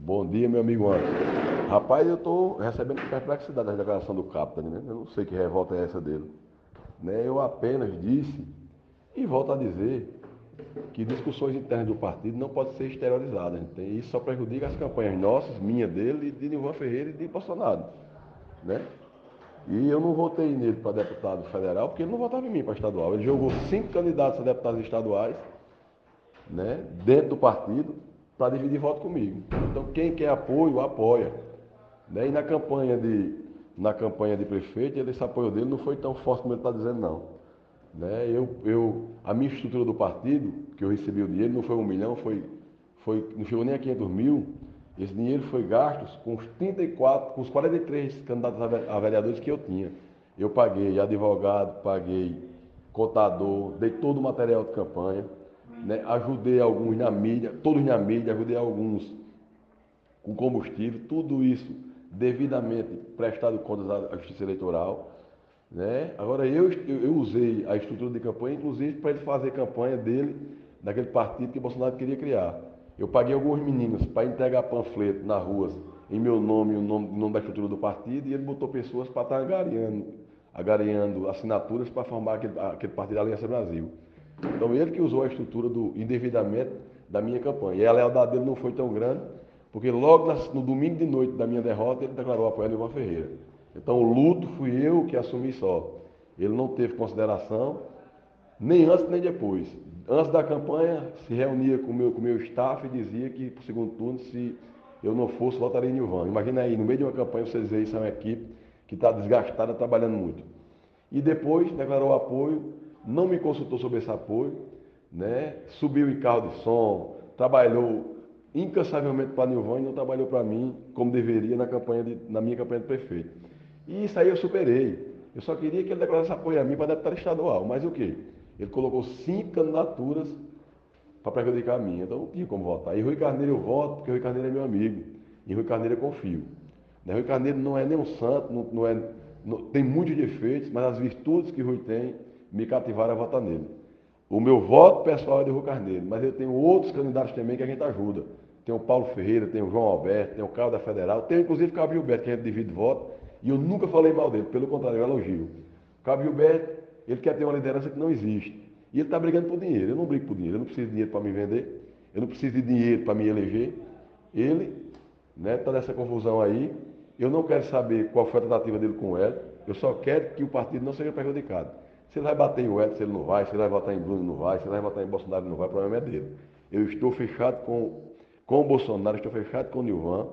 Bom dia, meu amigo Anderson. Rapaz, eu estou recebendo perplexidade da declaração do Capitani, né? Eu não sei que revolta é essa dele. Né? Eu apenas disse, e volto a dizer, que discussões internas do partido não podem ser exteriorizadas. Entende? Isso só prejudica as campanhas nossas, minha dele, de Nilvan Ferreira e de Bolsonaro. Né? E eu não votei nele para deputado federal, porque ele não votava em mim para estadual. Ele jogou 5 candidatos a deputados estaduais, né, dentro do partido, para dividir voto comigo. Então, quem quer apoio, apoia. Né? E na campanha de prefeito, esse apoio dele não foi tão forte como ele está dizendo, não. Né? A minha estrutura do partido, que eu recebi o dinheiro, não foi 1 milhão, não chegou nem a 500 mil. Esse dinheiro foi gasto com os 34, com os 43 candidatos a vereadores que eu tinha. Eu paguei advogado, paguei contador, dei todo o material de campanha, né? Ajudei alguns na mídia, todos na mídia, ajudei alguns com combustível, tudo isso devidamente prestado contas à Justiça Eleitoral. Né? Agora, eu usei a estrutura de campanha, inclusive, para ele fazer campanha dele, daquele partido que Bolsonaro queria criar. Eu paguei alguns meninos para entregar panfleto nas ruas em meu nome, o nome da estrutura do partido, e ele botou pessoas para estar agariando assinaturas para formar aquele partido da Aliança Brasil. Então, ele que usou a estrutura indevidamente da minha campanha. E a lealdade dele não foi tão grande, porque logo no domingo de noite da minha derrota, ele declarou apoio a Nilvan Ferreira. Então, o luto fui eu que assumi só. Ele não teve consideração, nem antes nem depois. Antes da campanha, se reunia com o meu staff e dizia que, para o segundo turno, se eu não fosse, votaria em Nilvan. Imagina aí, no meio de uma campanha, você dizer isso a uma equipe que está desgastada, trabalhando muito. E depois declarou apoio, não me consultou sobre esse apoio, né? Subiu em carro de som, trabalhou incansavelmente para Nilvan e não trabalhou para mim como deveria na minha campanha de prefeito. E isso aí eu superei. Eu só queria que ele declarasse apoio a mim para deputado estadual. Mas o quê? Ele colocou 5 candidaturas para prejudicar a minha. Então não tinha como votar. E Rui Carneiro eu voto porque Rui Carneiro é meu amigo. E Rui Carneiro eu confio. Né? Rui Carneiro não é nem um santo, tem muitos defeitos, mas as virtudes que Rui tem me cativaram a votar nele. O meu voto pessoal é de Rui Carneiro, mas eu tenho outros candidatos também que a gente ajuda. Tem o Paulo Ferreira, tem o João Alberto, tem o Cabo da Federal, tem inclusive o Cabo Gilberto, que a gente divide voto, e eu nunca falei mal dele, pelo contrário, eu elogio. O Cabo Gilberto, ele quer ter uma liderança que não existe. E ele está brigando por dinheiro. Eu não brigo por dinheiro, eu não preciso de dinheiro para me vender, eu não preciso de dinheiro para me eleger. Ele está nessa confusão aí. Eu não quero saber qual foi a tratativa dele com o Hélio, eu só quero que o partido não seja prejudicado. Se ele vai bater em Hélio, se ele não vai, se ele vai votar em Bruno, não vai, se ele vai votar em Bolsonaro, não vai, o problema é dele. Eu estou fechado com o Bolsonaro, estou fechado com o Nilvan,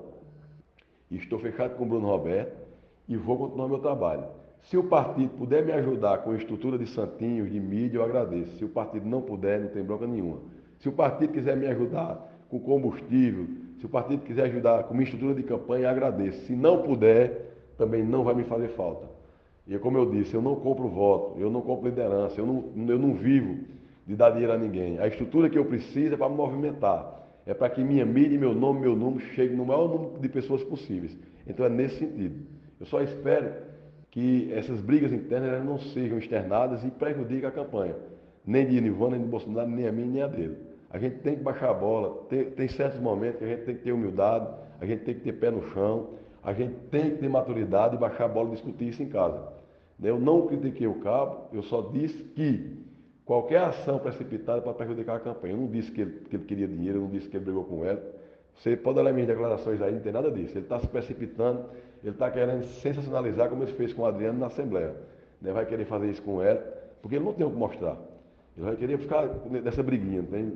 estou fechado com o Bruno Roberto e vou continuar meu trabalho. Se o partido puder me ajudar com a estrutura de santinhos, de mídia, eu agradeço. Se o partido não puder, não tem bronca nenhuma. Se o partido quiser me ajudar com combustível, se o partido quiser ajudar com uma estrutura de campanha, eu agradeço. Se não puder, também não vai me fazer falta. E como eu disse, eu não compro voto, eu não compro liderança, eu não vivo de dar dinheiro a ninguém. A estrutura que eu preciso é para me movimentar. É para que minha mídia, meu número chegue no maior número de pessoas possíveis. Então é nesse sentido. Eu só espero que essas brigas internas não sejam externadas e prejudiquem a campanha. Nem de Nilvan, nem de Bolsonaro, nem a minha, nem a dele. A gente tem que baixar a bola, tem certos momentos que a gente tem que ter humildade, a gente tem que ter pé no chão, a gente tem que ter maturidade e baixar a bola e discutir isso em casa. Eu não critiquei o Cabo, eu só disse que qualquer ação precipitada pode prejudicar a campanha. Eu não disse que ele queria dinheiro, eu não disse que ele brigou com ela. Você pode olhar minhas declarações aí, não tem nada disso. Ele está se precipitando, ele está querendo sensacionalizar como ele fez com o Adriano na Assembleia. Né? Vai querer fazer isso com ela, porque ele não tem o que mostrar. Ele vai querer ficar nessa briguinha, tem?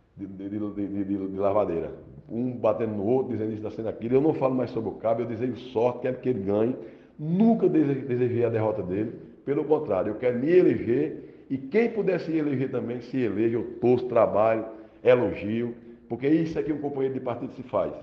De lavadeira. Um batendo no outro, dizendo isso, está sendo aquilo. Eu não falo mais sobre o Cabo, eu desejo sorte, quero que ele ganhe. Nunca desejei a derrota dele. Pelo contrário, eu quero me eleger e quem puder se eleger também, se eleja, eu torço, trabalho, elogio, porque isso é que um companheiro de partido se faz.